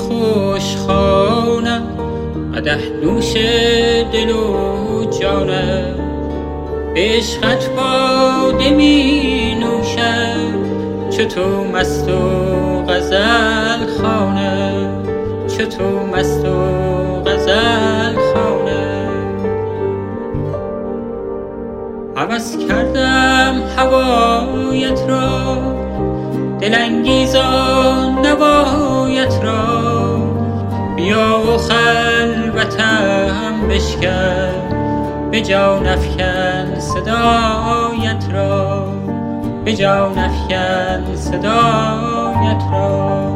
خوشخانم، قدح نوش دل و جانم. به عشقت باده می نوشم، چو تو مست و غزل خوانم، چو تو مست و غزل خوانم. هوس کردم هوایت را، دلانگیزان نوایت را. بیا و خلوتم بشکن، به جان افکن صدایت را، به جان افکن صدایت را.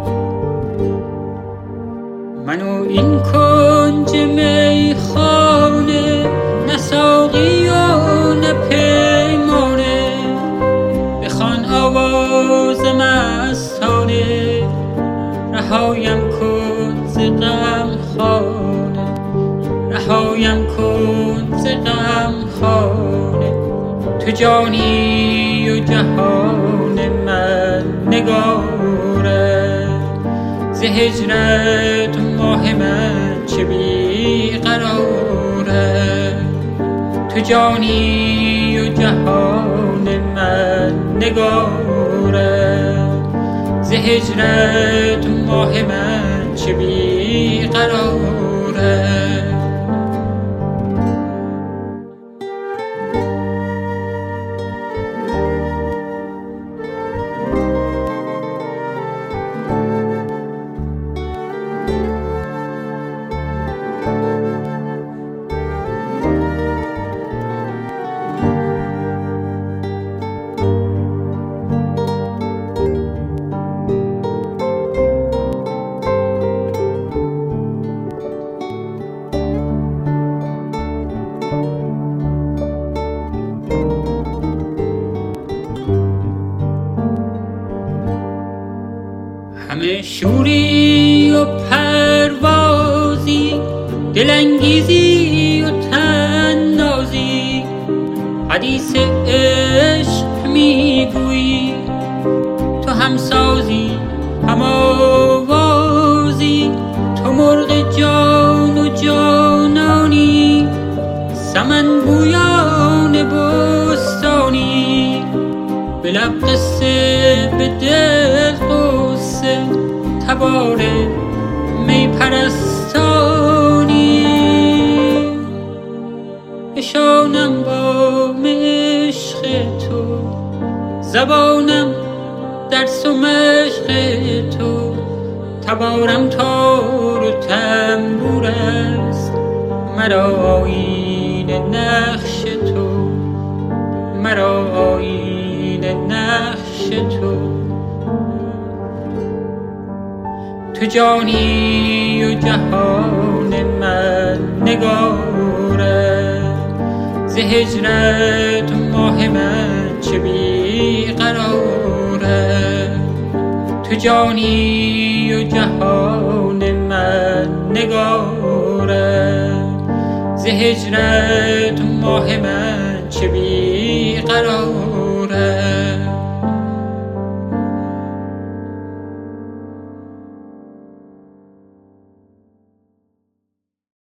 منو این کنج میخانه، نه ساقی و نه پیمانه. بخوان آواز مستانه، رهایم کن ز غم خانه، رهایم کن ز غم خانه. تو جانی و جهان من نگاره، ز هجرت ماه من چه بی قراره. تو جانی و جهان من نگاره، ز هجرت ماه من چه بی قراره. همه شوری و پروازی، دلانگیزی و طنازی. حدیث عشق میگویی، تو همسازی هم آوازی. تو مرغ جان و جانانی، سمن بویان بستانی. به لب قصه به دل قصه، تبار می پرستانی. اشانم با عشق تو، زبانم درس و مشق تو. تبارم تار و تنبور است، مرا آیین نقش تو، مرا آیین نقش تو. تو جانی و جهان من نگاره، ز هجرت ماه من چه بی قراره. تو جانی و جهان من نگاره، ز هجرت ماه من چه بی قراره.